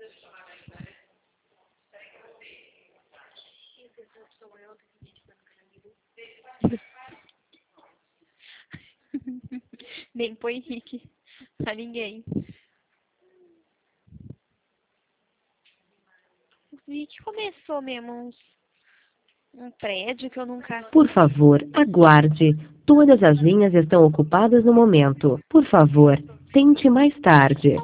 Nem põe Henrique pra ninguém. Vi que começou mesmo um prédio que eu nunca... Por favor, aguarde. Todas as linhas estão ocupadas no momento. Por favor, tente mais tarde.